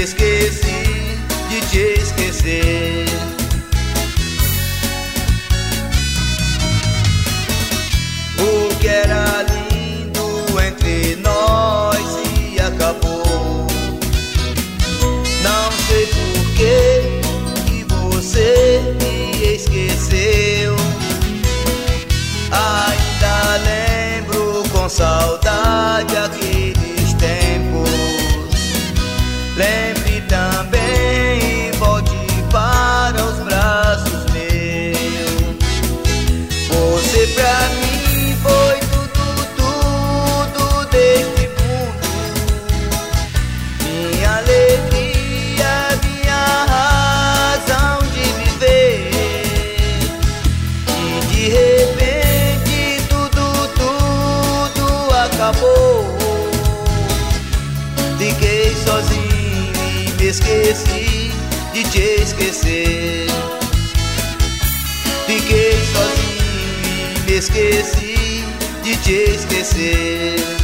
esqueci de te esquecer. O que era lindo entre nós se acabou. Não sei por que você me esqueceu. Ainda lembro com saudade aqueles tempos. Lembre também e volte para os braços meus. Você pra mim foi tudo deste mundo. Minha alegria, minha razão de viver. E de repente tudo acabou. Fiquei sozinho e me esqueci de te esquecer. Fiquei sozinho e me esqueci de te esquecer.